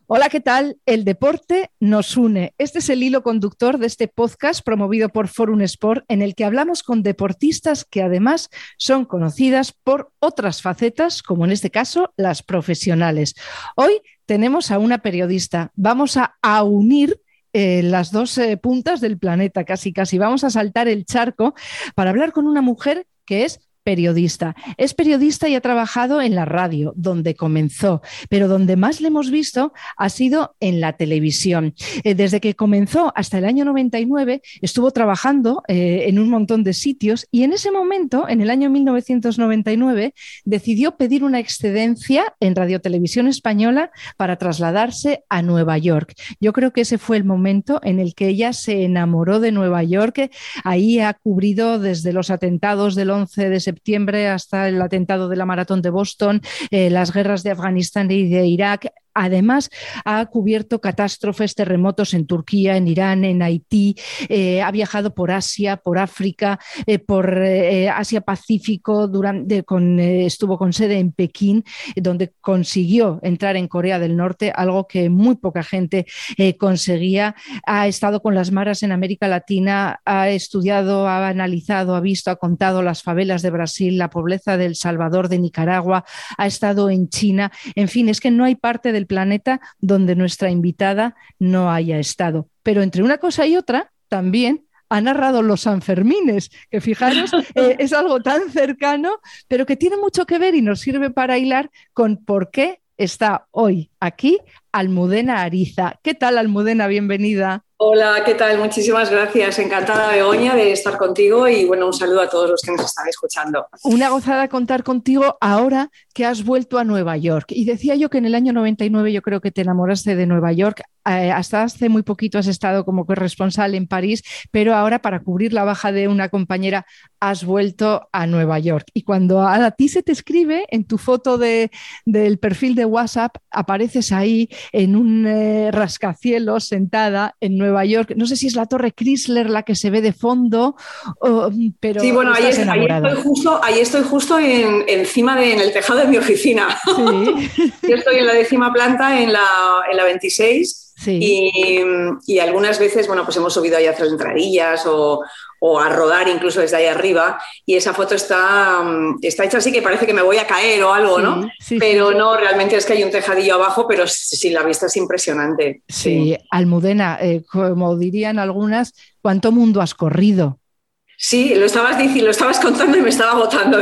Hola, ¿qué tal? El deporte nos une. Este es el hilo conductor de este podcast promovido por Forum Sport, en el que hablamos con deportistas que además son conocidas por otras facetas, como en este caso las profesionales. Hoy tenemos a una periodista. Vamos a unir las dos puntas del planeta, casi. Vamos a saltar el charco para hablar con una mujer que es periodista. Es periodista y ha trabajado en la radio, donde comenzó, pero donde más le hemos visto ha sido en la televisión. Desde que comenzó hasta el año 99 estuvo trabajando en un montón de sitios y en ese momento, en el año 1999, decidió pedir una excedencia en Radio Televisión Española para trasladarse a Nueva York. Yo creo que ese fue el momento en el que ella se enamoró de Nueva York. Ahí ha cubrido desde los atentados del 11 de septiembre hasta el atentado de la Maratón de Boston, las guerras de Afganistán y de Irak. Además, ha cubierto catástrofes, terremotos en Turquía, en Irán, en Haití, ha viajado por Asia, por África, por Asia-Pacífico, estuvo con sede en Pekín, donde consiguió entrar en Corea del Norte, algo que muy poca gente conseguía. Ha estado con las maras en América Latina, ha estudiado, ha analizado, ha visto, ha contado las favelas de Brasil, la pobreza de El Salvador, de Nicaragua, ha estado en China. En fin, es que no hay parte del planeta donde nuestra invitada no haya estado. Pero entre una cosa y otra, también ha narrado los Sanfermines, que fijaros, es algo tan cercano, pero que tiene mucho que ver y nos sirve para hilar con por qué está hoy aquí Almudena Ariza. ¿Qué tal, Almudena? Bienvenida. Hola, ¿qué tal? Muchísimas gracias. Encantada, Begoña, de estar contigo y bueno, un saludo a todos los que nos están escuchando. Una gozada contar contigo ahora que has vuelto a Nueva York. Y decía yo que en el año 99 yo creo que te enamoraste de Nueva York. Hasta hace muy poquito has estado como corresponsal en París, pero ahora para cubrir la baja de una compañera has vuelto a Nueva York. Y cuando a ti se te escribe en tu foto del perfil de WhatsApp, apareces ahí en un rascacielos sentada en Nueva York. No sé si es la Torre Chrysler la que se ve de fondo, pero sí, bueno, estás enamorada. Ahí estoy justo encima en el tejado de mi oficina. Sí. Yo estoy en la 10ª planta, en la 26. Sí. Y algunas veces, bueno, pues hemos subido ahí a hacer entradillas o a rodar incluso desde ahí arriba, y esa foto está hecha así que parece que me voy a caer o algo, sí, ¿no? Sí, pero sí. No, realmente es que hay un tejadillo abajo, pero sí, la vista es impresionante. Sí, Almudena, como dirían algunas, ¿cuánto mundo has corrido? Sí, lo estabas contando y me estaba agotando.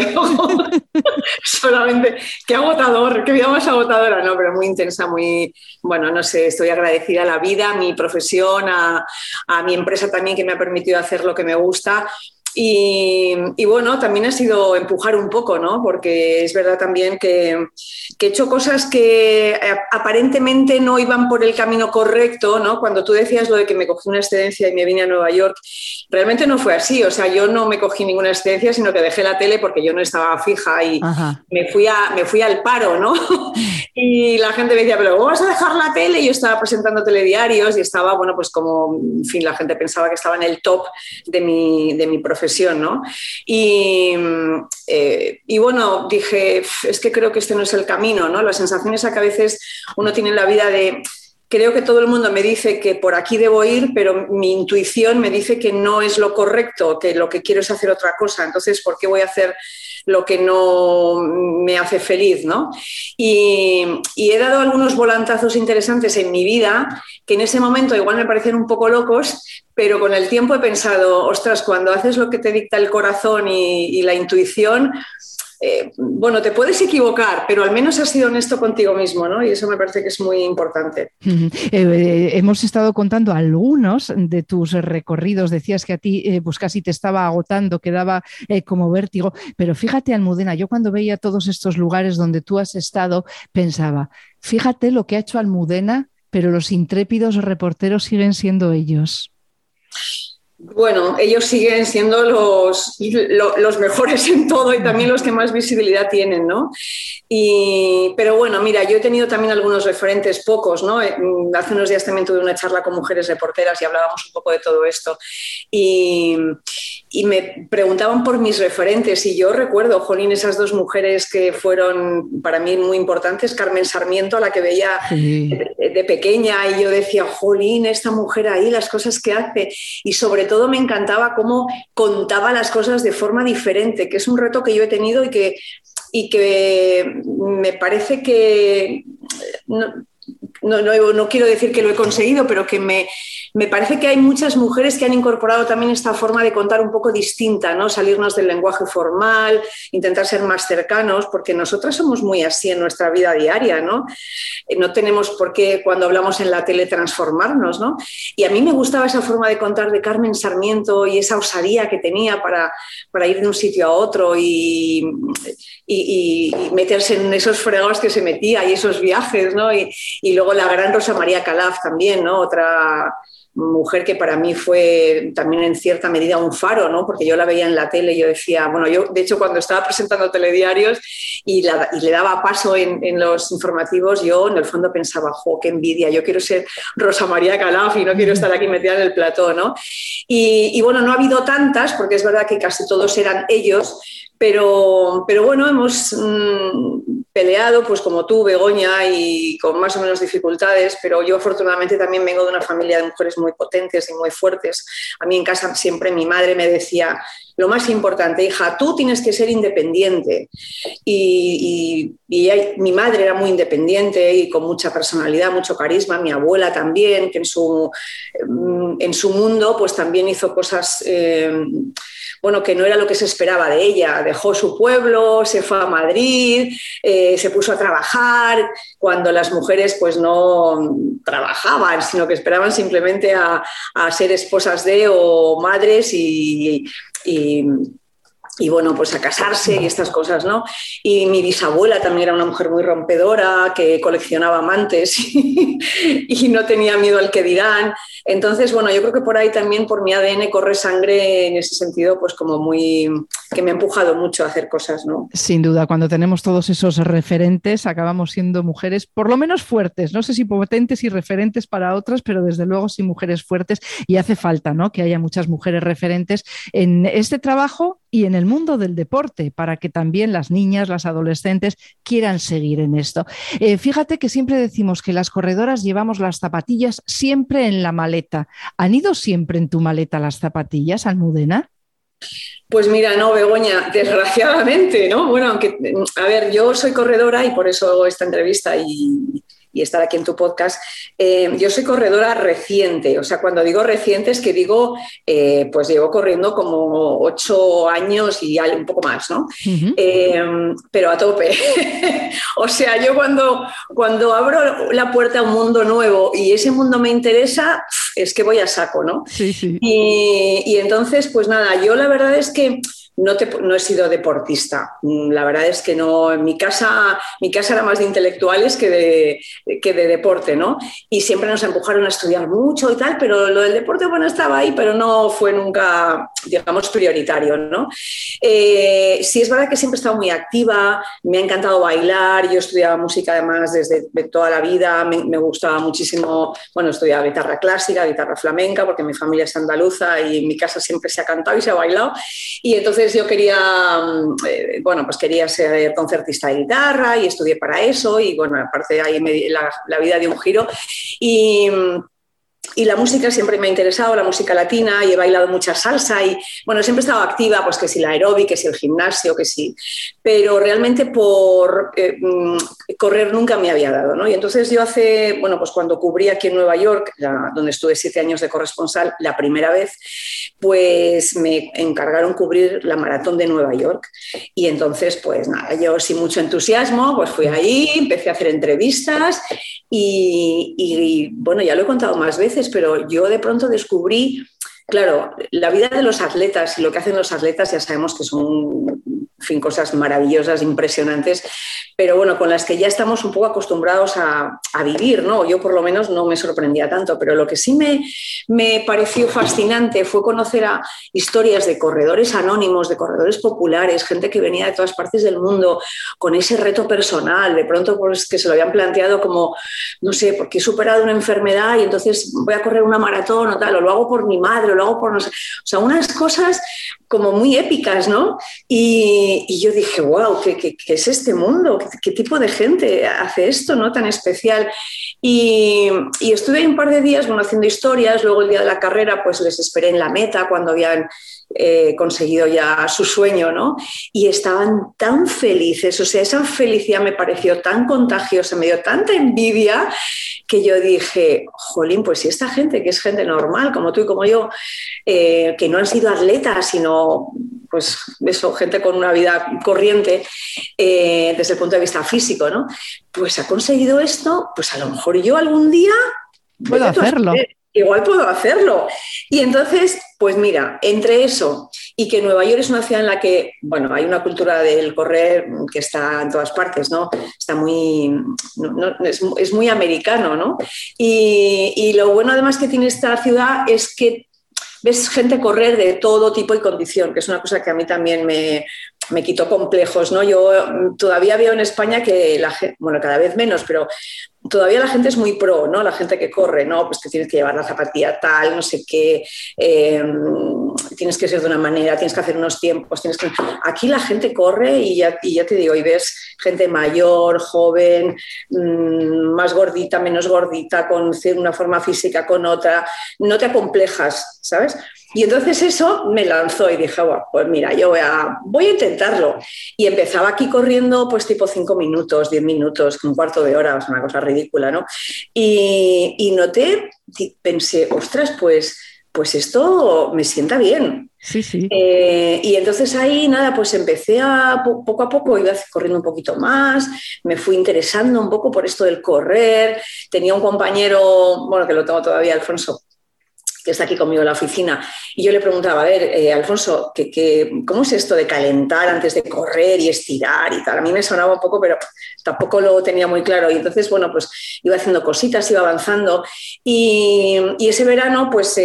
Solamente, qué agotador, qué vida más agotadora, no, pero muy intensa, muy, bueno, no sé, estoy agradecida a la vida, a mi profesión, a mi empresa también que me ha permitido hacer lo que me gusta. Y bueno, también ha sido empujar un poco, ¿no? Porque es verdad también que he hecho cosas que aparentemente no iban por el camino correcto, ¿no? Cuando tú decías lo de que me cogí una excedencia y me vine a Nueva York, realmente no fue así. O sea, yo no me cogí ninguna excedencia, sino que dejé la tele porque yo no estaba fija y me fui al paro, ¿no? Y la gente me decía, ¿pero cómo vas a dejar la tele? Y yo estaba presentando telediarios y estaba, bueno, pues como, en fin, la gente pensaba que estaba en el top de mi profesión, ¿no? Y bueno, dije, es que creo que este no es el camino, ¿no? Las sensaciones que a veces uno tiene en la vida de... Creo que todo el mundo me dice que por aquí debo ir, pero mi intuición me dice que no es lo correcto, que lo que quiero es hacer otra cosa. Entonces, ¿por qué voy a hacer lo que no me hace feliz, ¿no? Y he dado algunos volantazos interesantes en mi vida que en ese momento igual me parecían un poco locos, pero con el tiempo he pensado, ostras, cuando haces lo que te dicta el corazón y la intuición, bueno, te puedes equivocar, pero al menos has sido honesto contigo mismo, ¿no? Y eso me parece que es muy importante. Hemos estado contando algunos de tus recorridos. Decías que a ti pues casi te estaba agotando, que daba como vértigo. Pero fíjate, Almudena, yo cuando veía todos estos lugares donde tú has estado, pensaba, fíjate lo que ha hecho Almudena, pero los intrépidos reporteros siguen siendo ellos. Bueno, ellos siguen siendo los mejores en todo y también los que más visibilidad tienen, ¿no? Pero bueno, mira, yo he tenido también algunos referentes, pocos, ¿no? Hace unos días también tuve una charla con mujeres reporteras y hablábamos un poco de todo esto. Y y me preguntaban por mis referentes y yo recuerdo, jolín, esas dos mujeres que fueron para mí muy importantes, Carmen Sarmiento, a la que veía de pequeña y yo decía, jolín, esta mujer ahí, las cosas que hace, y sobre todo me encantaba cómo contaba las cosas de forma diferente, que es un reto que yo he tenido y que me parece que... No quiero decir que lo he conseguido, pero que me parece que hay muchas mujeres que han incorporado también esta forma de contar un poco distinta, ¿no? Salirnos del lenguaje formal, intentar ser más cercanos, porque nosotras somos muy así en nuestra vida diaria, ¿no? No tenemos por qué cuando hablamos en la tele transformarnos, ¿no? Y a mí me gustaba esa forma de contar de Carmen Sarmiento y esa osadía que tenía para ir de un sitio a otro y meterse en esos fregados que se metía y esos viajes, ¿no? Y luego la gran Rosa María Calaf también, ¿no? Otra mujer que para mí fue también en cierta medida un faro, ¿no? Porque yo la veía en la tele y yo decía, bueno, yo de hecho cuando estaba presentando telediarios y le daba paso en los informativos, yo en el fondo pensaba, jo, qué envidia, yo quiero ser Rosa María Calaf y no quiero estar aquí metida en el plató, ¿no? Y bueno, no ha habido tantas, porque es verdad que casi todos eran ellos, pero bueno, hemos peleado, pues como tú, Begoña, y con más o menos dificultades, pero yo afortunadamente también vengo de una familia de mujeres muy potentes y muy fuertes. A mí en casa siempre mi madre me decía, lo más importante, hija, tú tienes que ser independiente. Y mi madre era muy independiente y con mucha personalidad, mucho carisma, mi abuela también, que en su mundo pues también hizo cosas... bueno, que no era lo que se esperaba de ella. Dejó su pueblo, se fue a Madrid, se puso a trabajar, cuando las mujeres pues no trabajaban, sino que esperaban simplemente a ser esposas de o madres y bueno, pues a casarse y estas cosas, ¿no? Y mi bisabuela también era una mujer muy rompedora, que coleccionaba amantes y no tenía miedo al que dirán. Entonces, bueno, yo creo que por ahí también por mi ADN corre sangre en ese sentido, pues como muy... que me ha empujado mucho a hacer cosas, ¿no? Sin duda, cuando tenemos todos esos referentes, acabamos siendo mujeres por lo menos fuertes, no sé si potentes y referentes para otras, pero desde luego sí mujeres fuertes, y hace falta, ¿no?, que haya muchas mujeres referentes en este trabajo y en el mundo del deporte, para que también las niñas, las adolescentes quieran seguir en esto. Fíjate que siempre decimos que las corredoras llevamos las zapatillas siempre en la maleta. ¿Han ido siempre en tu maleta las zapatillas, Almudena? Pues mira, no, Begoña, desgraciadamente, ¿no? Bueno, aunque, a ver, yo soy corredora y por eso hago esta entrevista y estar aquí en tu podcast. Yo soy corredora reciente, o sea, cuando digo reciente es que digo, pues llevo corriendo como 8 años y un poco más, ¿no? Pero a tope. O sea, yo cuando abro la puerta a un mundo nuevo y ese mundo me interesa, es que voy a saco, ¿no? Sí, sí. Y entonces, pues nada, yo la verdad es que no he sido deportista. La verdad es que no. En mi casa era más de intelectuales que de deporte, ¿no? Y siempre nos empujaron a estudiar mucho y tal, pero lo del deporte, bueno, estaba ahí, pero no fue nunca, digamos, prioritario, ¿no? Sí es verdad que siempre he estado muy activa, me ha encantado bailar, yo estudiaba música además desde toda la vida, me gustaba muchísimo, bueno, estudiaba guitarra clásica, guitarra flamenca, porque mi familia es andaluza y en mi casa siempre se ha cantado y se ha bailado, y entonces yo quería, bueno, pues quería ser concertista de guitarra y estudié para eso y bueno, aparte ahí la vida dio un giro y la música siempre me ha interesado, la música latina, y he bailado mucha salsa y, bueno, siempre he estado activa, pues que si la aeróbic, que si el gimnasio, que si... Pero realmente por correr nunca me había dado, ¿no? Y entonces yo bueno, pues cuando cubrí aquí en Nueva York, donde estuve 7 años de corresponsal, la primera vez, pues me encargaron cubrir la maratón de Nueva York. Y entonces, pues nada, yo sin mucho entusiasmo, pues fui ahí, empecé a hacer entrevistas y bueno, ya lo he contado más veces, pero yo de pronto descubrí, claro, la vida de los atletas y lo que hacen los atletas ya sabemos que son, en fin, cosas maravillosas, impresionantes, pero bueno, con las que ya estamos un poco acostumbrados a vivir, ¿no? Yo por lo menos no me sorprendía tanto, pero lo que sí me pareció fascinante fue conocer a historias de corredores anónimos, de corredores populares, gente que venía de todas partes del mundo con ese reto personal, de pronto pues que se lo habían planteado como, no sé, porque he superado una enfermedad y entonces voy a correr una maratón o tal, o lo hago por mi madre, lo hago por no sé. O sea, unas cosas como muy épicas, ¿no? Y yo dije, wow, ¿qué es este mundo? ¿Qué tipo de gente hace esto, ¿no? Tan especial. Y estuve ahí un par de días, bueno, haciendo historias. Luego el día de la carrera, pues les esperé en la meta cuando habían conseguido ya su sueño, ¿no? Y estaban tan felices, o sea, esa felicidad me pareció tan contagiosa, me dio tanta envidia que yo dije, jolín, pues si esta gente, que es gente normal, como tú y como yo, que no han sido atletas, sino pues eso, gente con una vida corriente desde el punto de vista físico, ¿no? Pues ha conseguido esto, pues a lo mejor yo algún día puedo hacerlo. Igual puedo hacerlo. Y entonces, pues mira, entre eso y que Nueva York es una ciudad en la que, bueno, hay una cultura del correr que está en todas partes, ¿no? Está muy, es muy americano, ¿no? Y lo bueno además que tiene esta ciudad es que ves gente correr de todo tipo y condición, que es una cosa que a mí también me quitó complejos, ¿no? Yo todavía veo en España que la gente, bueno, cada vez menos, pero todavía la gente es muy pro, ¿no? La gente que corre, ¿no? Pues que tienes que llevar la zapatilla tal, no sé qué, tienes que ser de una manera, tienes que hacer unos tiempos, Aquí la gente corre y ya te digo, y ves gente mayor, joven, más gordita, menos gordita, con una forma física, con otra, no te acomplejas, ¿sabes? Y entonces eso me lanzó y dije, bueno, pues mira, yo voy a intentarlo. Y empezaba aquí corriendo pues tipo 5 minutos, 10 minutos, un cuarto de hora, es una cosa ridícula, ¿no? Y noté, pensé, ostras, pues esto me sienta bien. Sí, sí. Y entonces ahí, nada, pues empecé poco a poco, iba corriendo un poquito más, me fui interesando un poco por esto del correr. Tenía un compañero, bueno, que lo tengo todavía, Alfonso, que está aquí conmigo en la oficina, y yo le preguntaba, a ver, Alfonso, ¿cómo es esto de calentar antes de correr y estirar y tal? A mí me sonaba un poco, pero tampoco lo tenía muy claro. Y entonces, bueno, pues iba haciendo cositas, iba avanzando. Y ese verano, pues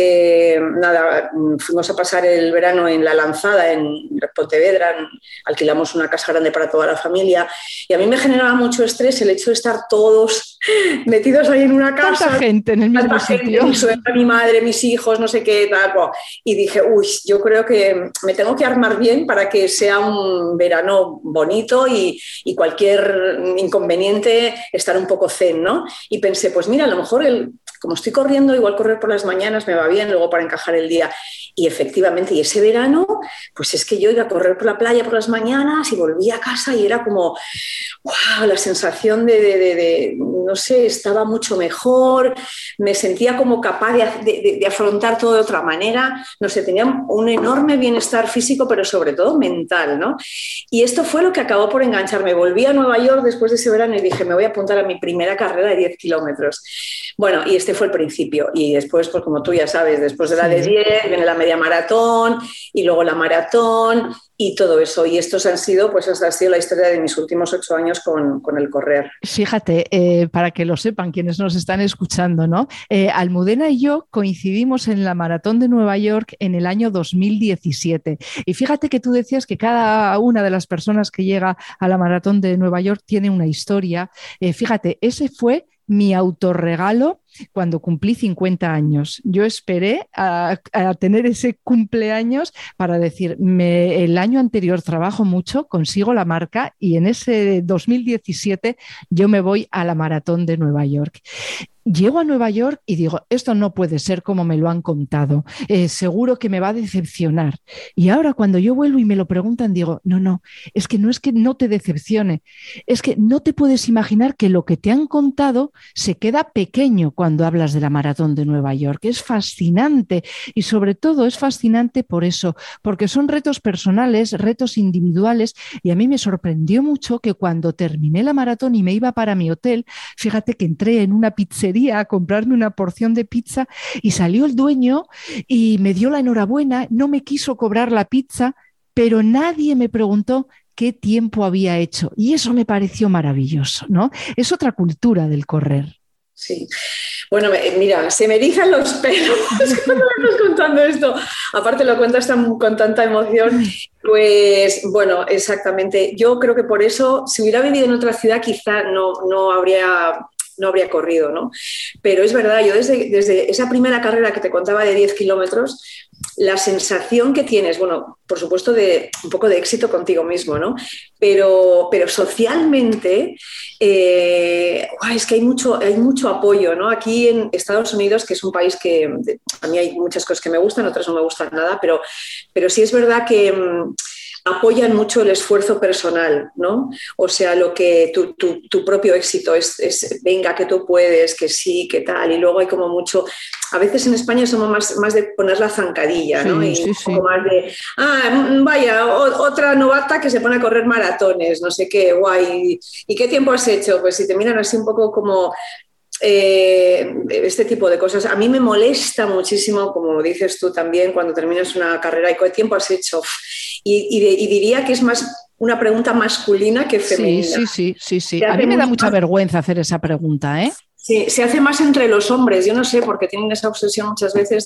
nada, fuimos a pasar el verano en La Lanzada, en Pontevedra, alquilamos una casa grande para toda la familia, y a mí me generaba mucho estrés el hecho de estar todos metidos ahí en una casa. Tanta gente en el mismo sitio. Mi suegra, mi madre, mis hijos, no sé qué, tal. Y dije, uy, yo creo que me tengo que armar bien para que sea un verano bonito y cualquier inconveniente estar un poco zen, ¿no? Y pensé, pues mira, a lo mejor como estoy corriendo, igual correr por las mañanas me va bien, luego para encajar el día. Y efectivamente, y ese verano, pues es que yo iba a correr por la playa por las mañanas y volvía a casa y era como, wow, la sensación de no sé, estaba mucho mejor, me sentía como capaz de afrontar todo de otra manera, no sé, tenía un enorme bienestar físico, pero sobre todo mental, ¿no? Y esto fue lo que acabó por engancharme. Volví a Nueva York después de ese verano y dije, me voy a apuntar a mi primera carrera de 10 kilómetros. Bueno, y este fue el principio. Y después, pues como tú ya sabes, después de la de 10 viene la media maratón y luego la maratón y todo eso. Y estos han sido, pues esta ha sido la historia de mis últimos 8 años con el correr. Fíjate, para que lo sepan quienes nos están escuchando, ¿no? Almudena y yo coincidimos en la Maratón de Nueva York en el año 2017. Y fíjate que tú decías que cada una de las personas que llega a la Maratón de Nueva York tiene una historia. Fíjate, ese fue mi autorregalo cuando cumplí 50 años. Yo esperé a tener ese cumpleaños para decir, el año anterior trabajo mucho, consigo la marca y en ese 2017 yo me voy a la Maratón de Nueva York. Llego a Nueva York y digo, esto no puede ser como me lo han contado, seguro que me va a decepcionar. Y ahora cuando yo vuelvo y me lo preguntan, digo, no, es que no te decepcione, es que no te puedes imaginar que lo que te han contado se queda pequeño cuando hablas de la Maratón de Nueva York. Es fascinante y sobre todo es fascinante por eso, porque son retos personales, retos individuales, y a mí me sorprendió mucho que cuando terminé la maratón y me iba para mi hotel, fíjate que entré en una pizzería a comprarme una porción de pizza y salió el dueño y me dio la enhorabuena, no me quiso cobrar la pizza, pero nadie me preguntó qué tiempo había hecho y eso me pareció maravilloso, ¿no? Es otra cultura del correr. Sí. Bueno, mira, se me erizan los pelos cuando me estás contando esto. Aparte lo cuentas con tanta emoción. Pues bueno, exactamente. Yo creo que por eso, si hubiera vivido en otra ciudad, quizá no habría no habría corrido, ¿no? Pero es verdad, yo desde esa primera carrera que te contaba de 10 kilómetros, la sensación que tienes, bueno, por supuesto de un poco de éxito contigo mismo, ¿no? Pero socialmente es que hay mucho apoyo, ¿no? Aquí en Estados Unidos, que es un país que a mí hay muchas cosas que me gustan, otras no me gustan nada, pero sí es verdad que apoyan mucho el esfuerzo personal, ¿no? O sea, lo que tu propio éxito es venga, que tú puedes, que sí, que tal, y luego hay como mucho. A veces en España somos más de poner la zancadilla, ¿no? Y un poco más de, vaya, otra novata que se pone a correr maratones, no sé qué, guay. ¿Y qué tiempo has hecho? Pues si te miran así un poco como este tipo de cosas. A mí me molesta muchísimo, como dices tú también, cuando terminas una carrera y ¿qué tiempo has hecho? Y diría que es más una pregunta masculina que femenina. Sí. A mí me da mucha vergüenza hacer esa pregunta, ¿eh? Sí, se hace más entre los hombres, yo no sé, porque tienen esa obsesión muchas veces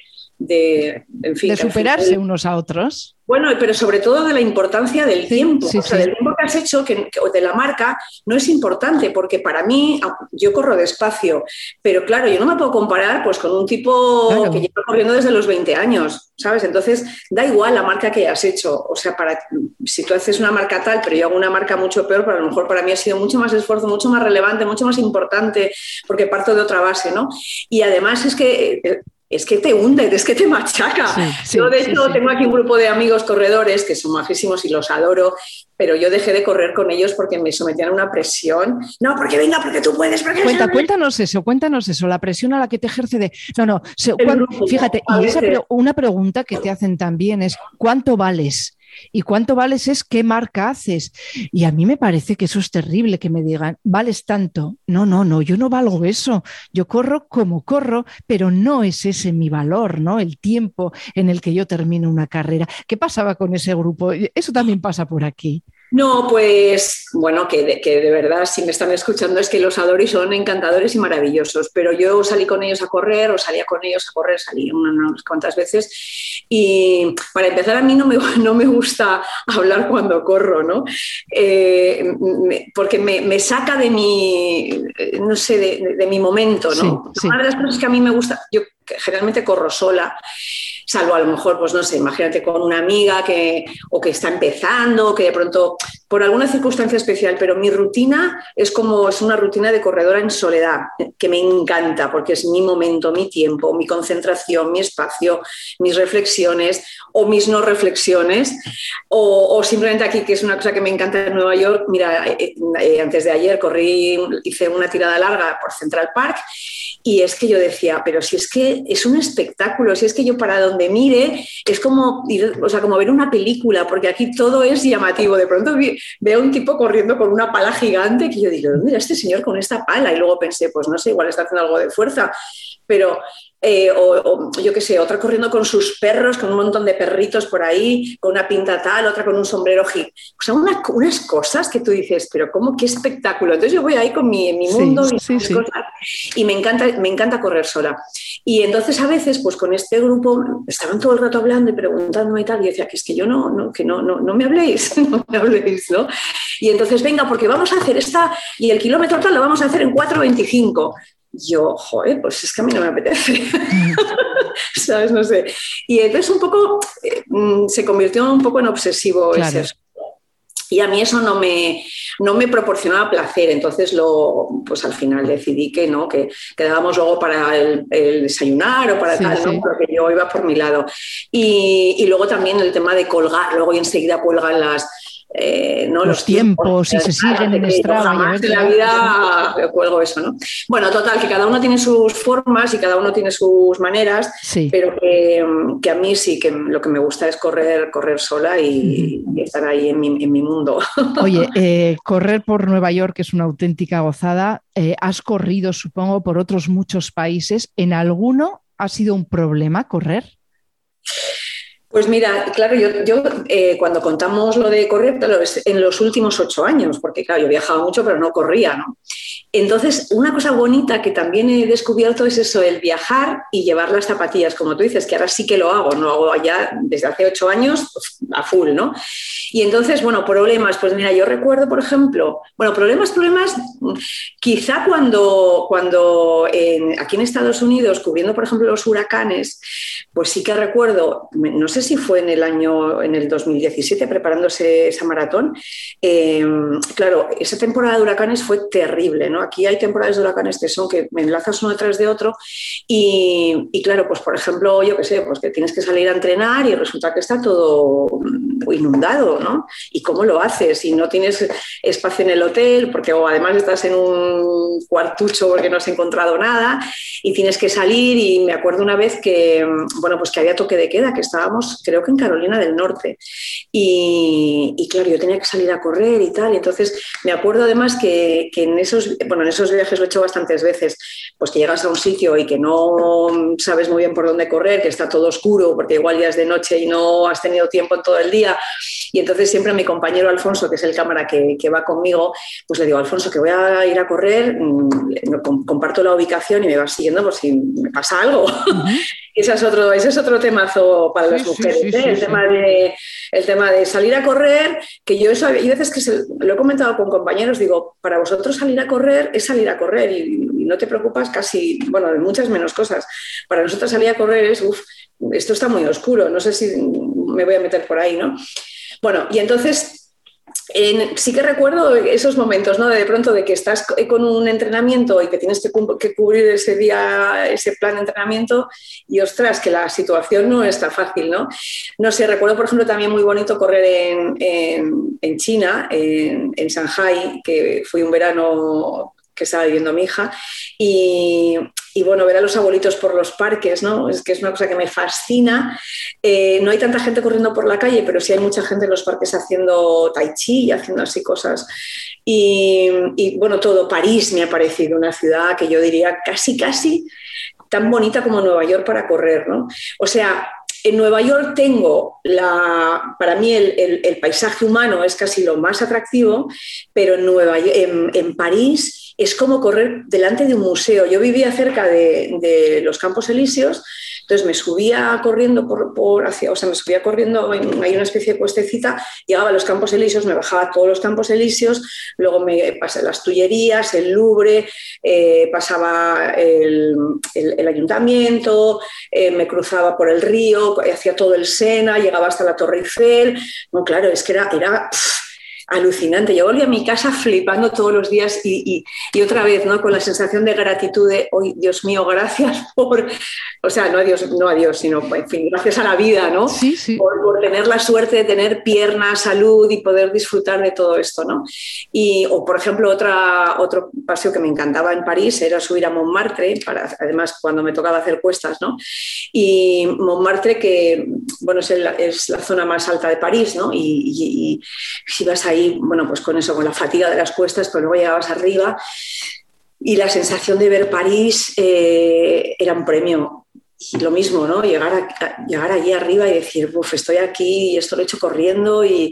de superarse unos a otros. Bueno, pero sobre todo de la importancia del tiempo. O sea, del tiempo que has hecho, de la marca, no es importante, porque para mí, yo corro despacio, pero claro, yo no me puedo comparar pues, con un tipo que lleva corriendo desde los 20 años, ¿sabes? Entonces, da igual la marca que hayas hecho. O sea, si tú haces una marca tal, pero yo hago una marca mucho peor, pero a lo mejor para mí ha sido mucho más esfuerzo, mucho más relevante, mucho más importante, porque parto de otra base, ¿no? Y además es que te hunde, es que te machaca. Yo, de hecho, tengo aquí un grupo de amigos corredores que son majísimos y los adoro, pero yo dejé de correr con ellos porque me sometían a una presión. No, porque venga, porque tú puedes. Cuéntanos eso, la presión a la que te ejerce de... Fíjate, y una pregunta que te hacen también es, ¿cuánto vales? Y cuánto vales es qué marca haces. Y a mí me parece que eso es terrible, que me digan, vales tanto. No, yo no valgo eso. Yo corro como corro, pero no es ese mi valor, ¿no? El tiempo en el que yo termino una carrera. ¿Qué pasaba con ese grupo? Eso también pasa por aquí. No, pues bueno, que de verdad, si me están escuchando, es que los adoro y son encantadores y maravillosos, pero yo salí con ellos a correr o salía con ellos a correr, salí unas cuantas veces y para empezar a mí no me gusta hablar cuando corro, ¿no? Porque me saca de mi, no sé, de mi momento, ¿no? Sí. Una de las cosas que a mí me gusta, yo generalmente corro sola, salvo a lo mejor, pues no sé, imagínate con una amiga que está empezando, que de pronto, por alguna circunstancia especial, pero mi rutina es una rutina de corredora en soledad, que me encanta, porque es mi momento, mi tiempo, mi concentración, mi espacio, mis reflexiones o mis no reflexiones, o simplemente aquí, que es una cosa que me encanta en Nueva York. Mira, antes de ayer hice una tirada larga por Central Park. Y es que yo decía, pero si es que es un espectáculo, si es que yo para donde mire es como ver una película, porque aquí todo es llamativo. De pronto veo a un tipo corriendo con una pala gigante que yo digo, ¿dónde era este señor con esta pala? Y luego pensé, pues no sé, igual está haciendo algo de fuerza, pero... yo qué sé, otra corriendo con sus perros, con un montón de perritos por ahí, con una pinta tal, otra con un sombrero hip. O sea, unas cosas que tú dices, pero ¿cómo? ¡Qué espectáculo! Entonces yo voy ahí con mi mundo, mis cosas, y me encanta correr sola. Y entonces a veces, pues con este grupo, estaban todo el rato hablando y preguntándome y tal, y decía que es que yo no me habléis, no me habléis, ¿no? Y entonces, venga, porque vamos a hacer y el kilómetro tal lo vamos a hacer en 4:25. Yo, pues es que a mí no me apetece, ¿sabes? No sé. Y entonces un poco se convirtió un poco en obsesivo, claro. Ese. Y a mí eso no me proporcionaba placer, entonces pues al final decidí que no, que quedábamos luego para el desayunar o para tal, ¿no? Porque yo iba por mi lado. Y luego también el tema de colgar, luego y enseguida cuelgan los tiempos y se siguen en Strava. Jamás en la vida cuelgo eso, ¿no? Bueno, total, que cada uno tiene sus formas y cada uno tiene sus maneras, pero que a mí sí, que lo que me gusta es correr sola y estar ahí en mi mundo. Oye, correr por Nueva York es una auténtica gozada. Has corrido, supongo, por otros muchos países. ¿En alguno ha sido un problema correr? Pues mira, claro, yo cuando contamos lo de correr, claro, es en los últimos 8 años, porque claro, yo viajaba mucho, pero no corría, ¿no? Entonces, una cosa bonita que también he descubierto es eso, el viajar y llevar las zapatillas, como tú dices, que ahora sí que lo hago, no hago ya desde hace 8 años pues, a full, ¿no? Y entonces, bueno, problemas, pues mira, yo recuerdo, por ejemplo, bueno, problemas, quizá cuando aquí en Estados Unidos, cubriendo, por ejemplo, los huracanes, pues sí que recuerdo, no sé si fue en el 2017, preparándose esa maratón, claro, esa temporada de huracanes fue terrible, ¿no? Aquí hay temporadas de huracanes que me enlazas uno detrás de otro y claro, pues por ejemplo, yo qué sé, pues que tienes que salir a entrenar y resulta que está todo inundado, ¿no? ¿Y cómo lo haces? Si no tienes espacio en el hotel, porque o además estás en un cuartucho porque no has encontrado nada y tienes que salir y me acuerdo una vez que, bueno, pues que había toque de queda, que estábamos creo que en Carolina del Norte y claro, yo tenía que salir a correr y tal, y entonces me acuerdo además que en esos viajes lo he hecho bastantes veces, pues que llegas a un sitio y que no sabes muy bien por dónde correr, que está todo oscuro porque igual ya es de noche y no has tenido tiempo en todo el día y entonces siempre mi compañero Alfonso, que es el cámara que va conmigo, pues le digo, Alfonso, que voy a ir a correr, comparto la ubicación y me vas siguiendo por si me pasa algo. Uh-huh. Ese es otro temazo para las mujeres, sí. El tema de salir a correr, que yo eso hay veces que lo he comentado con compañeros, digo, para vosotros salir a correr es salir a correr y no te preocupas casi, bueno, de muchas menos cosas. Para nosotros salir a correr es, esto está muy oscuro, no sé si me voy a meter por ahí, ¿no? Bueno, y entonces sí que recuerdo esos momentos, ¿no? De pronto de que estás con un entrenamiento y que tienes que cubrir ese día, ese plan de entrenamiento y ostras, que la situación no está fácil, ¿no? No sé, recuerdo por ejemplo también muy bonito correr en China, en Shanghái, que fue un verano que estaba viviendo mi hija y bueno, ver a los abuelitos por los parques, ¿no? Es que es una cosa que me fascina. No hay tanta gente corriendo por la calle, pero sí hay mucha gente en los parques haciendo tai chi y haciendo así cosas. Y bueno, todo París me ha parecido una ciudad que yo diría casi tan bonita como Nueva York para correr, ¿no? O sea, en Nueva York tengo para mí el paisaje humano es casi lo más atractivo, pero en París es como correr delante de un museo. Yo vivía cerca de los Campos Elíseos, entonces me subía corriendo me subía corriendo, hay una especie de cuestecita, llegaba a los Campos Elíseos, me bajaba a todos los Campos Elíseos, luego me pasé las Tullerías, el Louvre, pasaba el Ayuntamiento, me cruzaba por el río, hacía todo el Sena, llegaba hasta la Torre Eiffel. No, claro, es que era alucinante. Yo volví a mi casa flipando todos los días y otra vez, ¿no? Con la sensación de gratitud de, oh, Dios mío, gracias por, o sea, no a Dios, sino, en fin, gracias a la vida, ¿no? Sí, sí. Por tener la suerte de tener piernas, salud y poder disfrutar de todo esto, ¿no? O, por ejemplo, otro paseo que me encantaba en París era subir a Montmartre, además cuando me tocaba hacer cuestas, ¿no? Y Montmartre, que, bueno, es la zona más alta de París, ¿no? Y si vas ahí, bueno, pues con eso, con la fatiga de las cuestas, pero luego llegabas arriba y la sensación de ver París era un premio. Y lo mismo, ¿no? Llegar allí arriba y decir, estoy aquí y esto lo he hecho corriendo y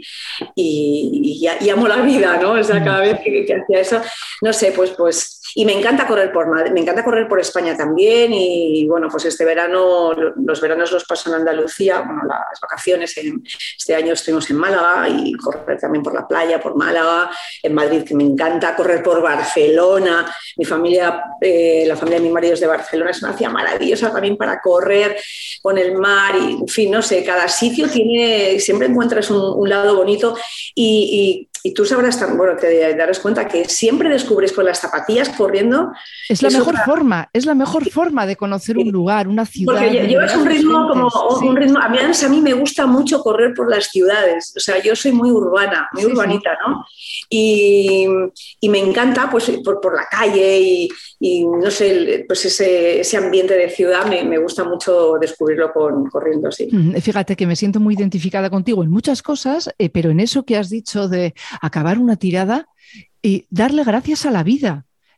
amo la vida, ¿no? O sea, cada vez que hacía eso, no sé, pues y me encanta correr por Madrid, me encanta correr por España también y bueno, pues este verano, los veranos los paso en Andalucía, bueno, las vacaciones, este año estuvimos en Málaga y correr también por la playa, por Málaga, en Madrid, que me encanta correr por Barcelona, la familia de mi marido es de Barcelona, es una ciudad maravillosa también para correr con el mar y, en fin, no sé, cada sitio siempre encuentras un lado bonito y tú sabrás, bueno, te darás cuenta que siempre descubres con las zapatillas corriendo. Es la mejor forma de conocer un lugar, una ciudad. Porque llevas un ritmo un ritmo. A mí me gusta mucho correr por las ciudades. O sea, yo soy muy urbana, muy urbanita, ¿no? Y me encanta, pues, por la calle y no sé, pues ese ambiente de ciudad me gusta mucho descubrirlo corriendo, sí. Fíjate que me siento muy identificada contigo en muchas cosas, pero en eso que has dicho de acabar una tirada y darle gracias a la vida.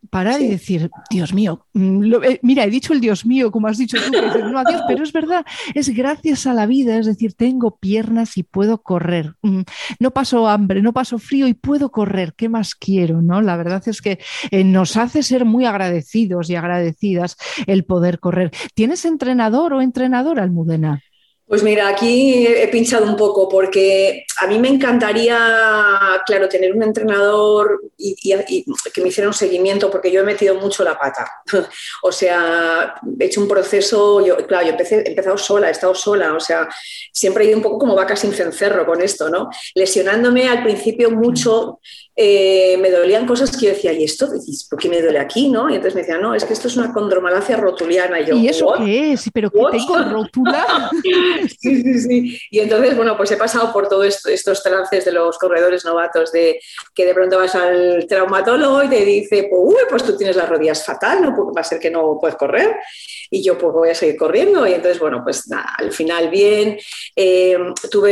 parar y Sí. decir, Dios mío, mira, he dicho el Dios mío, como has dicho tú, que dices, no, adiós, pero es verdad, es gracias a la vida, es decir, tengo piernas y puedo correr, no paso hambre, no paso frío y puedo correr, ¿qué más quiero? ¿No? La verdad es que nos hace ser muy agradecidos y agradecidas el poder correr. ¿Tienes entrenador o entrenadora, Almudena? Pues mira, aquí he pinchado un poco porque a mí me encantaría, claro, tener un entrenador y que me hiciera un seguimiento porque yo he metido mucho la pata. O sea, he hecho un proceso, claro, he empezado sola, he estado sola, o sea, siempre he ido un poco como vaca sin cencerro con esto, ¿no? Lesionándome al principio mucho, me dolían cosas que yo decía, ¿y esto? ¿Por qué me duele aquí, no? Y entonces me decían, no, es que esto es una condromalacia rotuliana. Y yo, ¿Y eso ¿what? qué es? ¿Pero qué ¿What? tengo rótula? Sí, sí, sí. Y entonces, bueno, pues he pasado por todos estos trances de los corredores novatos, de que de pronto vas al traumatólogo y te dice, pues, uy, pues tú tienes las rodillas fatal, no va a ser que no puedes correr. Y yo pues voy a seguir corriendo y entonces, bueno, pues nada, al final bien. Tuve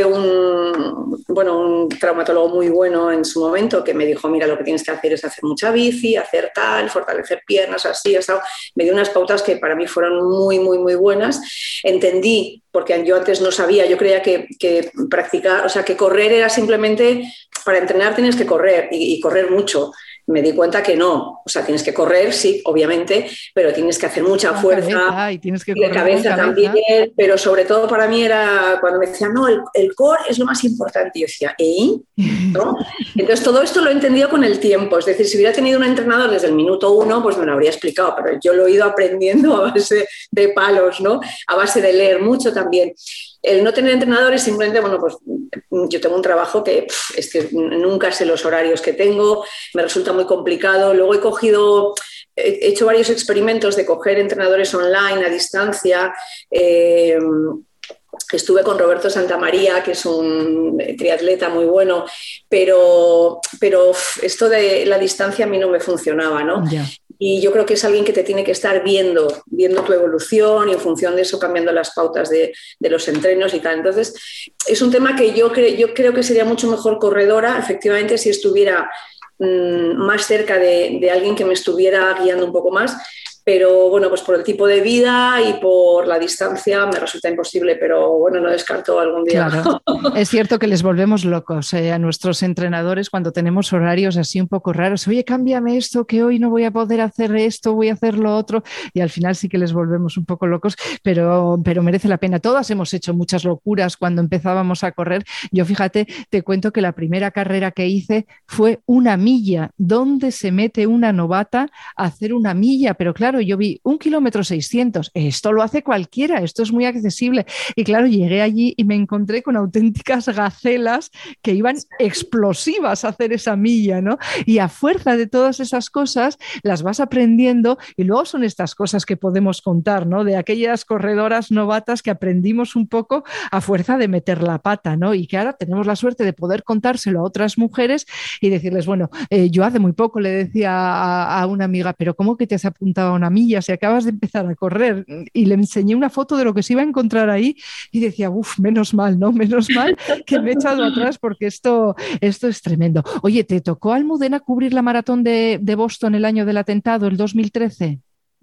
un traumatólogo muy bueno en su momento que me dijo, mira, lo que tienes que hacer es hacer mucha bici, hacer tal, fortalecer piernas, así, así. Me dio unas pautas que para mí fueron muy, muy, muy buenas. Entendí, porque yo antes no sabía, yo creía que practicar, o sea, que correr era simplemente, para entrenar tienes que correr y correr mucho. Me di cuenta que no, o sea, tienes que correr, sí, obviamente, pero tienes que hacer mucha Con fuerza cabeza y tienes que y de correr con cabeza también, cabeza. pero sobre todo para mí era cuando me decían, no, el core es lo más importante. Y yo decía, ¿eh? ¿No? Entonces todo esto lo he entendido con el tiempo, es decir, si hubiera tenido un entrenador desde el minuto 1, pues me lo habría explicado, pero yo lo he ido aprendiendo a base de palos, ¿no? A base de leer mucho también. El no tener entrenadores simplemente, bueno, pues yo tengo un trabajo que es que nunca sé los horarios que tengo, me resulta muy complicado. Luego he hecho varios experimentos de coger entrenadores online a distancia. Estuve con Roberto Santamaría, que es un triatleta muy bueno, pero esto de la distancia a mí no me funcionaba, ¿no? Ya. Y yo creo que es alguien que te tiene que estar viendo tu evolución y en función de eso cambiando las pautas de los entrenos y tal. Entonces, es un tema que yo creo que sería mucho mejor corredora, efectivamente, si estuviera más cerca de alguien que me estuviera guiando un poco más. Pero bueno, pues por el tipo de vida y por la distancia me resulta imposible, pero bueno, no descarto algún día. Claro, es cierto que les volvemos locos a nuestros entrenadores cuando tenemos horarios así un poco raros. Oye, cámbiame esto, que hoy no voy a poder hacer esto, voy a hacer lo otro. Y al final sí que les volvemos un poco locos, pero merece la pena. Todas hemos hecho muchas locuras cuando empezábamos a correr. Yo fíjate, te cuento que la primera carrera que hice fue 1 milla. ¿Dónde se mete una novata a hacer 1 milla? Pero claro, yo vi 1,6 km. Esto lo hace cualquiera, esto es muy accesible. Y claro, llegué allí y me encontré con auténticas gacelas que iban explosivas a hacer esa milla, ¿no? Y a fuerza de todas esas cosas las vas aprendiendo y luego son estas cosas que podemos contar, ¿no? De aquellas corredoras novatas que aprendimos un poco a fuerza de meter la pata, ¿no? Y que ahora tenemos la suerte de poder contárselo a otras mujeres y decirles, bueno, yo hace muy poco le decía a una amiga, pero ¿cómo que te has apuntado a 1 milla si acabas de empezar a correr? Y le enseñé una foto de lo que se iba a encontrar ahí y decía, uff, menos mal, ¿no? Menos mal que me he echado atrás porque esto es tremendo. Oye, ¿te tocó, Almudena, cubrir la maratón de Boston el año del atentado, el 2013?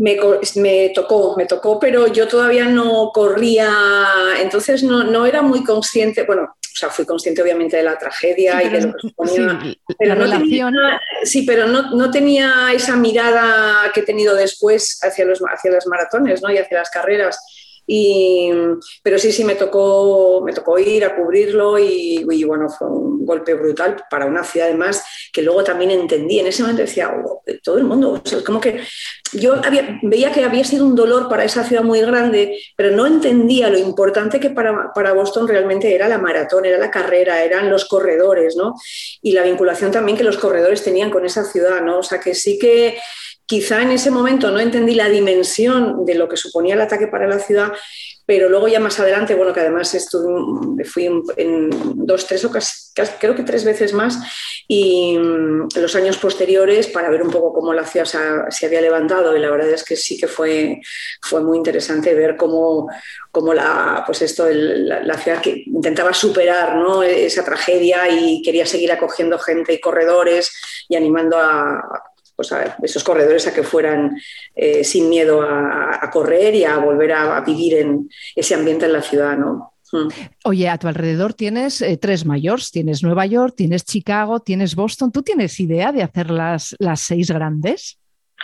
Me tocó, pero yo todavía no corría, entonces no era muy consciente, bueno, o sea, fui consciente obviamente de la Sí, tragedia y pero de lo que suponía, sí, la pero no tenía, relación. sí, pero no tenía esa mirada que he tenido después hacia las maratones, ¿no? Y hacia las carreras. Y, pero sí, me tocó ir a cubrirlo y bueno, fue un golpe brutal para una ciudad además que luego también entendí. En ese momento decía, oh, todo el mundo, o sea, como que veía que había sido un dolor para esa ciudad muy grande, pero no entendía lo importante que para Boston realmente era la maratón, era la carrera, eran los corredores, ¿no? Y la vinculación también que los corredores tenían con esa ciudad, ¿no? O sea, que sí que quizá en ese momento no entendí la dimensión de lo que suponía el ataque para la ciudad, pero luego ya más adelante, bueno, que además fui en 2, 3 ocasiones, creo que 3 veces más, y los años posteriores para ver un poco cómo la ciudad se había levantado, y la verdad es que sí que fue muy interesante ver cómo la ciudad que intentaba superar, ¿no?, esa tragedia y quería seguir acogiendo gente y corredores y animando pues a esos corredores a que fueran sin miedo a correr y a volver a vivir en ese ambiente en la ciudad, ¿no? Oye, a tu alrededor tienes 3 majors, tienes Nueva York, tienes Chicago, tienes Boston. ¿Tú tienes idea de hacer las 6 grandes?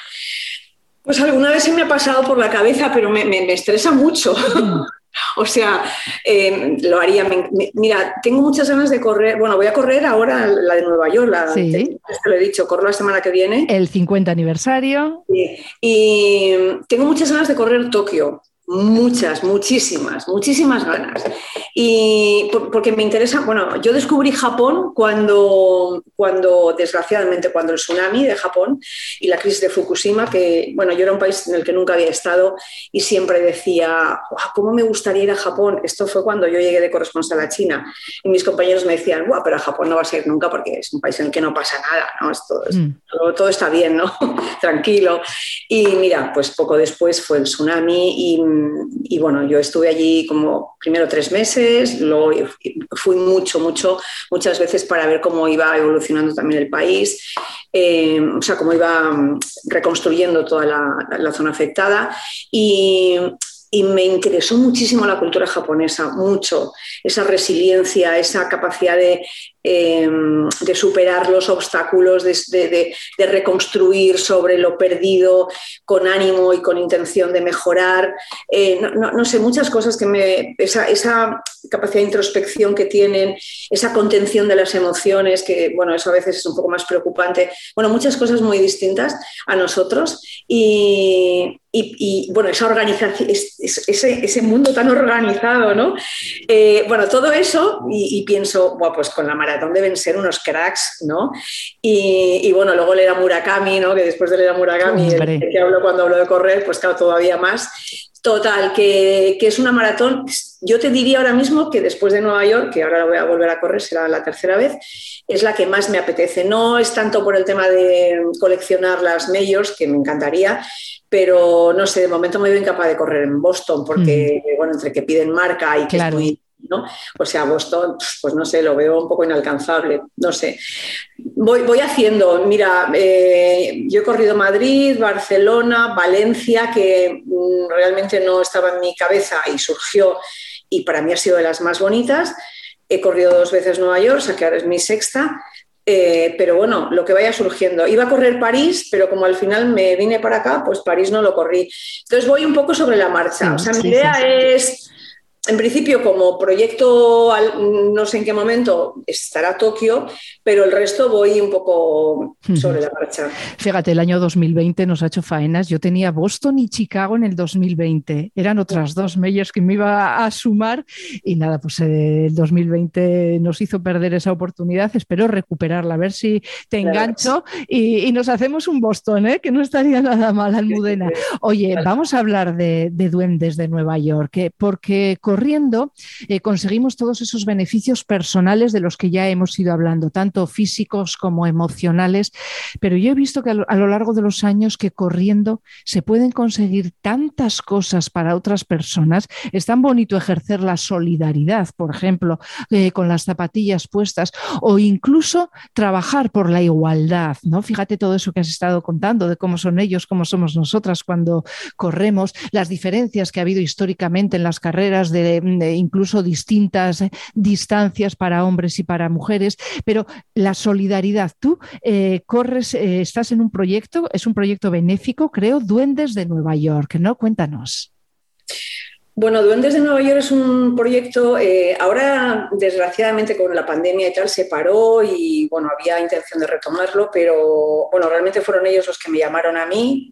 Pues alguna vez se me ha pasado por la cabeza, pero me estresa mucho. O sea, lo haría. Mira, tengo muchas ganas de correr. Bueno, voy a correr ahora la de Nueva York. Te lo he dicho, corro la semana que viene. El 50 aniversario. Y tengo muchas ganas de correr Tokio. Muchísimas ganas. Y porque me interesa, bueno, yo descubrí Japón cuando desgraciadamente, cuando el tsunami de Japón y la crisis de Fukushima, que bueno, yo era un país en el que nunca había estado y siempre decía, ¿cómo me gustaría ir a Japón? Esto fue cuando yo llegué de corresponsal a China y mis compañeros me decían, pero a Japón no vas a ir nunca porque es un país en el que no pasa nada, ¿no? Todo está bien, ¿no? Tranquilo. Y mira, pues poco después fue el tsunami y bueno, yo estuve allí como primero 3 meses, luego fui muchas veces para ver cómo iba evolucionando también el país, o sea, cómo iba reconstruyendo toda la zona afectada y me interesó muchísimo la cultura japonesa, mucho, esa resiliencia, esa capacidad de superar los obstáculos, de reconstruir sobre lo perdido con ánimo y con intención de mejorar. No sé, muchas cosas que esa capacidad de introspección que tienen, esa contención de las emociones, que bueno, eso a veces es un poco más preocupante. Bueno, muchas cosas muy distintas a nosotros y bueno, esa organización, ese mundo tan organizado, ¿no? Bueno, todo eso y pienso, pues con la maratón deben ser unos cracks, ¿no? Y bueno, luego leer a Murakami, ¿no? Que después de leer a Murakami, el que hablo cuando hablo de correr, pues claro, todavía más. Total, que es una maratón. Yo te diría ahora mismo que después de Nueva York, que ahora la voy a volver a correr, será la 3ª vez, es la que más me apetece. No es tanto por el tema de coleccionar las majors, que me encantaría, pero no sé, de momento me veo incapaz de correr en Boston porque, bueno, entre que piden marca y que es muy, ¿no? O sea, Boston, pues no sé, lo veo un poco inalcanzable, no sé. Voy haciendo, mira, yo he corrido Madrid, Barcelona, Valencia, que realmente no estaba en mi cabeza y surgió y para mí ha sido de las más bonitas. He corrido 2 veces Nueva York, o sea que ahora es mi 6ª. Pero bueno, lo que vaya surgiendo. Iba a correr París, pero como al final me vine para acá, pues París no lo corrí. Entonces voy un poco sobre la marcha. O sea, mi idea es, en principio, como proyecto, no sé en qué momento estará Tokio, pero el resto voy un poco sobre la marcha. Fíjate, el año 2020 nos ha hecho faenas. Yo tenía Boston y Chicago en el 2020. Eran otras 2 majors que me iba a sumar y nada, pues el 2020 nos hizo perder esa oportunidad. Espero recuperarla, a ver si te engancho y nos hacemos un Boston, que no estaría nada mal, Almudena. Oye, vamos a hablar de duendes de Nueva York, porque corriendo conseguimos todos esos beneficios personales de los que ya hemos ido hablando, tanto físicos como emocionales, pero yo he visto que a lo largo de los años que corriendo se pueden conseguir tantas cosas para otras personas. Es tan bonito ejercer la solidaridad, por ejemplo, con las zapatillas puestas, o incluso trabajar por la igualdad, ¿no? Fíjate todo eso que has estado contando, de cómo son ellos, cómo somos nosotras cuando corremos, las diferencias que ha habido históricamente en las carreras de incluso distintas distancias para hombres y para mujeres, pero la solidaridad. Tú corres, estás en un proyecto, es un proyecto benéfico, creo, Duendes de Nueva York, ¿no? Cuéntanos. Bueno, Duendes de Nueva York es un proyecto, ahora desgraciadamente con la pandemia y tal se paró y bueno, había intención de retomarlo, pero bueno, realmente fueron ellos los que me llamaron a mí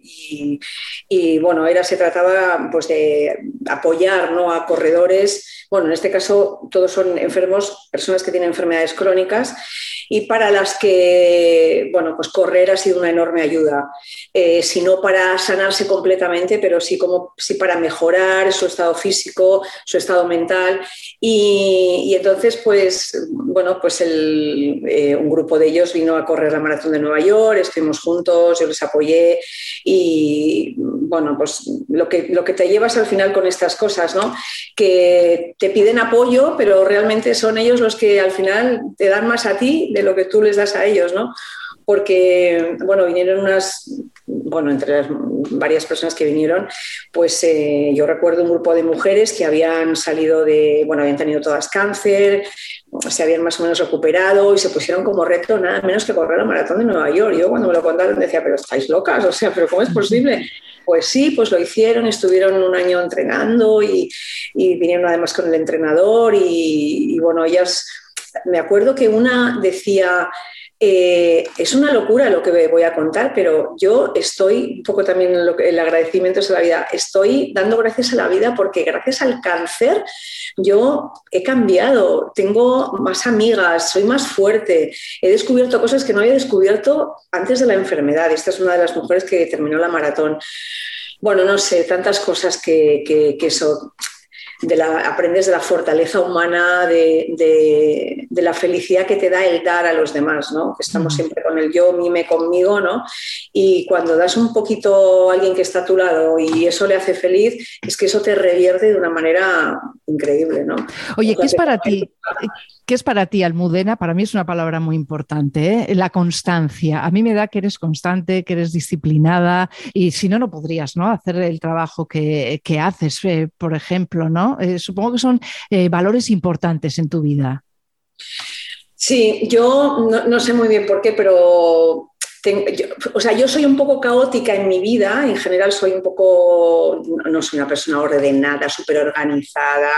y bueno, se trataba pues de apoyar, ¿no?, a corredores, bueno, en este caso todos son enfermos, personas que tienen enfermedades crónicas y para las que, bueno, pues correr ha sido una enorme ayuda, si no para sanarse completamente, pero sí para mejorar su estado físico, su estado mental y entonces pues bueno, pues un grupo de ellos vino a correr la maratón de Nueva York, estuvimos juntos, yo les apoyé y bueno, pues lo que te llevas al final con estas cosas, ¿no?, que te piden apoyo, pero realmente son ellos los que al final te dan más a ti de lo que tú les das a ellos, ¿no? porque, bueno, vinieron entre las varias personas que vinieron, pues yo recuerdo un grupo de mujeres que habían habían tenido todas cáncer, se habían más o menos recuperado y se pusieron como reto nada menos que correr la maratón de Nueva York. Yo cuando me lo contaron decía, pero estáis locas, o sea, pero ¿cómo es posible? Pues sí, pues lo hicieron, estuvieron un año entrenando y vinieron además con el entrenador y bueno, ellas, me acuerdo que una decía, es una locura lo que voy a contar, pero yo estoy, un poco también el agradecimiento es a la vida, estoy dando gracias a la vida porque gracias al cáncer yo he cambiado, tengo más amigas, soy más fuerte, he descubierto cosas que no había descubierto antes de la enfermedad. Esta es una de las mujeres que terminó la maratón. Bueno, no sé, tantas cosas que eso... aprendes de la fortaleza humana, de la felicidad que te da el dar a los demás, ¿no? Que estamos siempre con el yo, mime conmigo, ¿no? Y cuando das un poquito a alguien que está a tu lado y eso le hace feliz, es que eso te revierte de una manera increíble, ¿no? Oye, ¿qué es para ti? ¿Qué es para ti, Almudena? Para mí es una palabra muy importante, ¿eh? La constancia. A mí me da que eres constante, que eres disciplinada y si no, no podrías, ¿no?, hacer el trabajo que haces, por ejemplo, ¿no? Supongo que son valores importantes en tu vida. Sí, yo no sé muy bien por qué, pero yo soy un poco caótica en mi vida, en general soy un poco, no soy una persona ordenada, súper organizada.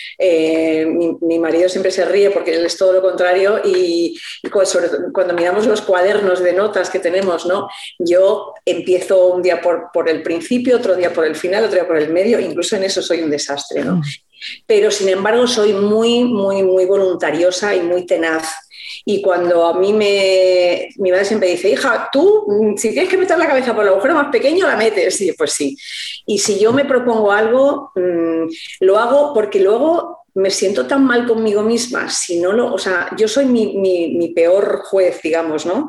Mi marido siempre se ríe porque él es todo lo contrario y cuando miramos los cuadernos de notas que tenemos, ¿no? Yo empiezo un día por el principio, otro día por el final, otro día por el medio, incluso en eso soy un desastre, ¿no? Pero sin embargo soy muy, muy, muy voluntariosa y muy tenaz. Y cuando a mí mi madre siempre dice, hija, tú si tienes que meter la cabeza por el agujero más pequeño, la metes. Y pues sí. Y si yo me propongo algo, lo hago porque luego me siento tan mal conmigo misma. Si no o sea, yo soy mi peor juez, digamos, ¿no?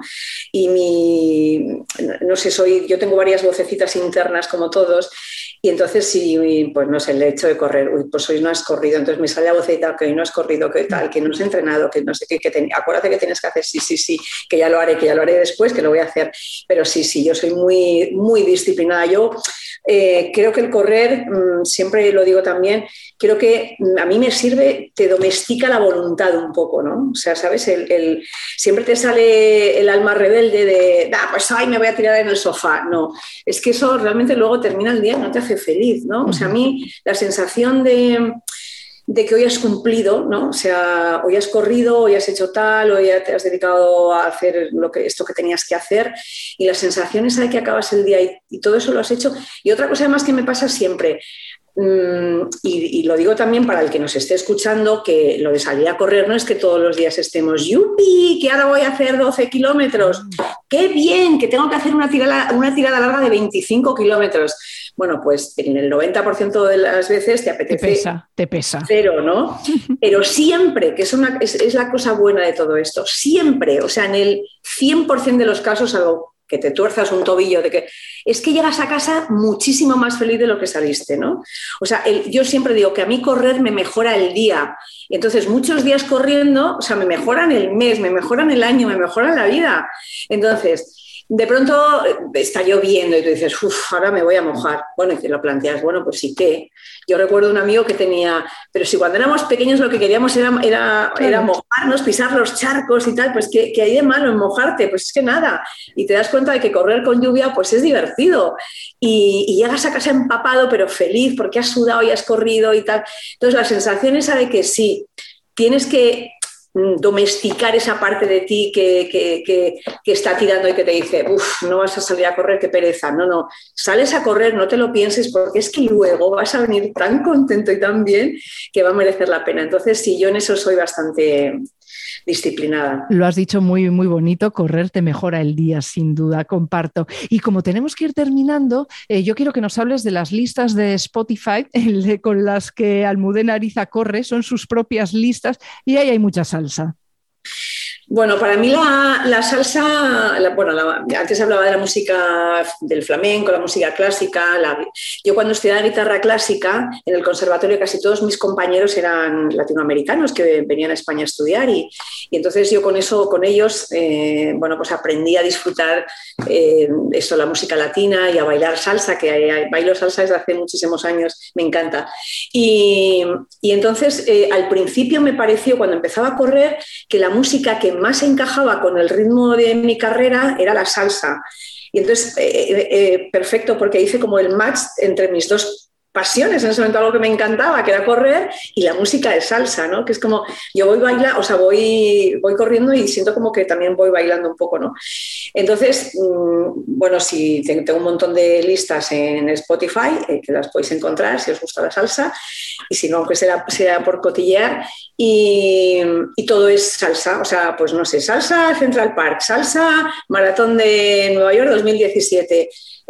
Y no sé, yo tengo varias vocecitas internas como todos. Y entonces sí, pues no sé, el hecho de correr, pues hoy no has corrido, entonces me sale la vocecita que hoy no has corrido, que tal, que no has entrenado, que no sé qué, acuérdate que tienes que hacer, sí, que ya lo haré después, que lo voy a hacer. Pero sí, yo soy muy, muy disciplinada. Yo creo que el correr, siempre lo digo también, creo que a mí me sirve, te domestica la voluntad un poco, ¿no? O sea, ¿sabes? Siempre te sale el alma rebelde de, pues ay, me voy a tirar en el sofá. No, es que eso realmente luego termina el día y no te hace feliz, ¿no? O sea, a mí la sensación de que hoy has cumplido, ¿no? O sea, hoy has corrido, hoy has hecho tal, hoy ya te has dedicado a hacer esto que tenías que hacer y la sensación esa de que acabas el día y todo eso lo has hecho. Y otra cosa además que me pasa siempre, y lo digo también para el que nos esté escuchando, que lo de salir a correr no es que todos los días estemos ¡yupi! Que ahora voy a hacer 12 kilómetros. ¡Qué bien! Que tengo que hacer una tirada larga de 25 kilómetros. Bueno, pues en el 90% de las veces te apetece te pesa. Cero, ¿no? Pero siempre, que es la cosa buena de todo esto, siempre, o sea, en el 100% de los casos, algo que te tuerzas un tobillo, es que llegas a casa muchísimo más feliz de lo que saliste, ¿no? O sea, yo siempre digo que a mí correr me mejora el día. Entonces, muchos días corriendo, o sea, me mejoran el mes, me mejoran el año, me mejoran la vida. Entonces, de pronto está lloviendo y tú dices, ahora me voy a mojar. Bueno, y te lo planteas, bueno, pues sí que. Yo recuerdo un amigo que tenía, pero si cuando éramos pequeños lo que queríamos era mojarnos, pisar los charcos y tal, pues ¿qué hay de malo en mojarte? Pues es que nada. Y te das cuenta de que correr con lluvia pues es divertido. Y llegas a casa empapado, pero feliz porque has sudado y has corrido y tal. Entonces la sensación esa de que sí, tienes que domesticar esa parte de ti que está tirando y que te dice, no vas a salir a correr, qué pereza. No, sales a correr, no te lo pienses porque es que luego vas a venir tan contento y tan bien que va a merecer la pena. Entonces, sí, yo en eso soy bastante disciplinada. Lo has dicho muy, muy bonito, correr te mejora el día, sin duda, comparto. Y como tenemos que ir terminando, yo quiero que nos hables de las listas de Spotify con las que Almudena Ariza corre, son sus propias listas y ahí hay mucha salsa. Bueno, para mí la salsa, antes hablaba de la música del flamenco, la música clásica. Yo cuando estudiaba guitarra clásica en el conservatorio casi todos mis compañeros eran latinoamericanos que venían a España a estudiar y entonces yo con ellos pues aprendí a disfrutar la música latina y a bailar salsa, que bailo salsa desde hace muchísimos años, me encanta. Y entonces al principio me pareció, cuando empezaba a correr, que la música que más encajaba con el ritmo de mi carrera era la salsa. Y entonces, perfecto, porque hice como el match entre mis dos pasiones, en ese momento algo que me encantaba, que era correr, y la música de salsa, ¿no? Que es como, yo voy corriendo y siento como que también voy bailando un poco, ¿no? Entonces, sí, tengo un montón de listas en Spotify, que las podéis encontrar si os gusta la salsa, y si no, aunque sea por cotillear, y todo es salsa, salsa Central Park, salsa Maratón de Nueva York 2017,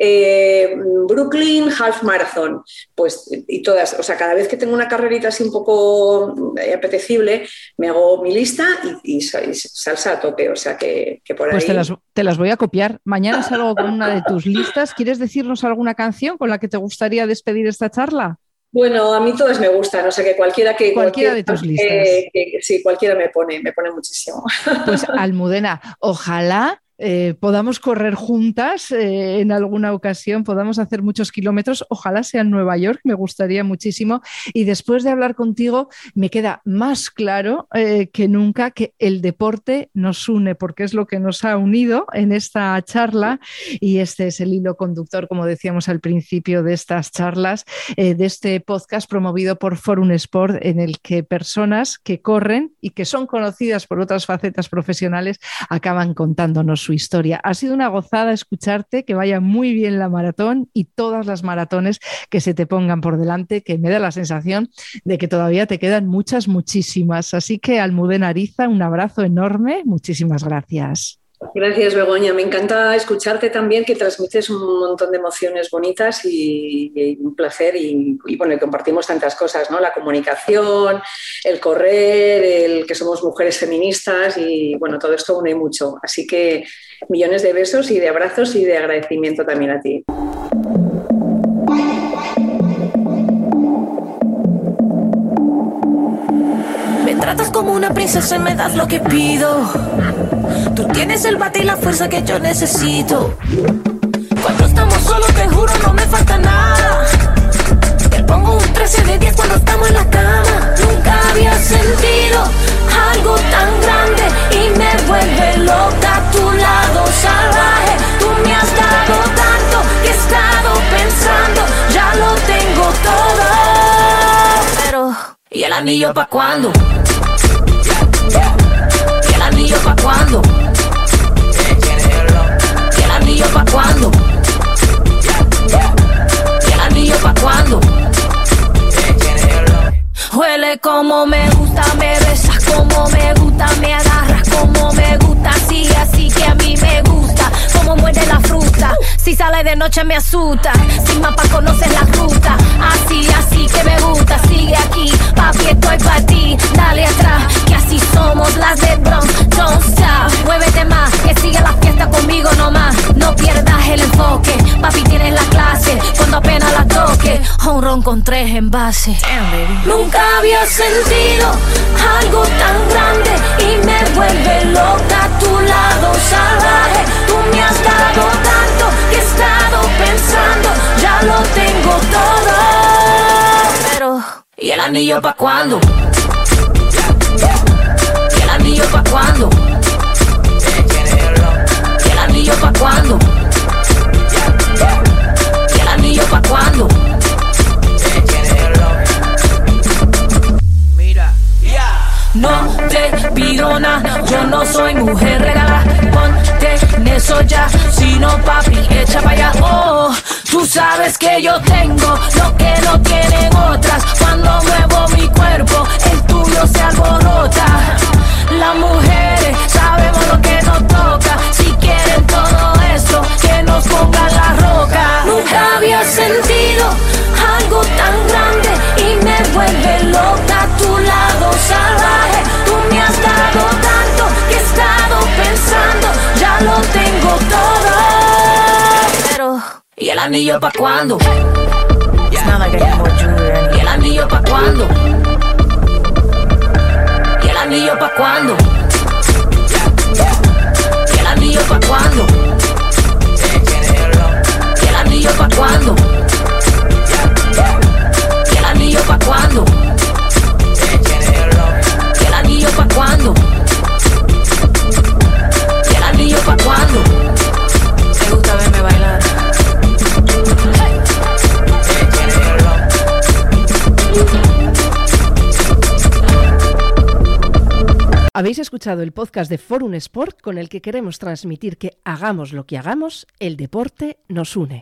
Brooklyn Half Marathon, pues, y todas, cada vez que tengo una carrerita así un poco apetecible, me hago mi lista y salsa a tope, que por ahí... Pues te las voy a copiar. Mañana salgo con una de tus listas. ¿Quieres decirnos alguna canción con la que te gustaría despedir esta charla? Bueno, a mí todas me gustan, que cualquiera de tus listas. Sí, cualquiera me pone muchísimo. Pues Almudena, ojalá podamos correr juntas en alguna ocasión, podamos hacer muchos kilómetros, ojalá sea en Nueva York, me gustaría muchísimo. Y después de hablar contigo me queda más claro que nunca que el deporte nos une, porque es lo que nos ha unido en esta charla, y este es el hilo conductor, como decíamos al principio de estas charlas, de este podcast promovido por Forum Sport, en el que personas que corren y que son conocidas por otras facetas profesionales acaban contándonos su historia. Ha sido una gozada escucharte, que vaya muy bien la maratón y todas las maratones que se te pongan por delante, que me da la sensación de que todavía te quedan muchísimas. Así que, Almudena Ariza, un abrazo enorme, muchísimas gracias. Gracias, Begoña. Me encanta escucharte también, que transmites un montón de emociones bonitas y un placer y compartimos tantas cosas, ¿no? La comunicación, el correr, el que somos mujeres feministas y todo esto une mucho. Así que millones de besos y de abrazos y de agradecimiento también a ti. Me tratas como una princesa y me das lo que pido. Tú tienes el bate y la fuerza que yo necesito. Cuando estamos solos, te juro, no me falta nada. Te pongo un 13 de 10 cuando estamos en la cama. Nunca había sentido algo tan grande y me vuelve loca a tu lado salvaje. Tú me has dado tanto que he estado pensando, ya lo tengo todo. Pero, ¿y el anillo pa' cuándo? ¿Y el anillo pa' cuándo? ¿Y el anillo pa' cuándo? ¿Y el anillo pa' cuándo? Huele como me gusta, me besas como me gusta, me agarras como me gusta, así que a mí me gusta, como muerde la fruta, si sale de noche me asusta, sin mapa conoces la ruta, así que me gusta, sigue aquí, papi estoy pa' ti, dale atrás, que así somos las de Bronx, don't stop, muévete más, que sigue la fiesta conmigo nomás, no pierdas el enfoque, papi tienes la clase, cuando apenas la toque, home run con 3 envases. Nunca había sentido algo tan grande y me vuelve loca a tu lado salvaje. Tú me has dado tanto que he estado pensando, ya lo tengo todo. Pero, ¿y el anillo pa' cuándo? ¿Y el anillo pa' cuándo? ¿Y el anillo pa' cuándo? ¿Y el anillo pa' cuándo? No te pido nada, yo no soy mujer regalada. Ponte en eso ya, si no papi, echa pa' allá. Oh, tú sabes que yo tengo lo que no tienen otras. Cuando muevo mi cuerpo, el tuyo se alborota. Las mujeres sabemos lo que nos toca. Si quieren todo esto, que nos pongan la roca. Nunca había sentido algo tan grande y me vuelve loca a tu lado salvaje. Tú me has dado tanto anillo pa' cuándo? It's not like I need more jewelry. ¿Y el anillo pa' cuándo? ¿Y el anillo pa' cuándo? ¿Y el anillo pa' cuándo? ¿Y el anillo pa' cuándo? ¿Y el anillo pa' cuándo? ¿Y el anillo pa' cuándo? ¿Y el anillo pa' cuándo? ¿Te gusta verme bailar? Habéis escuchado el podcast de Forum Sport con el que queremos transmitir que hagamos lo que hagamos, el deporte nos une.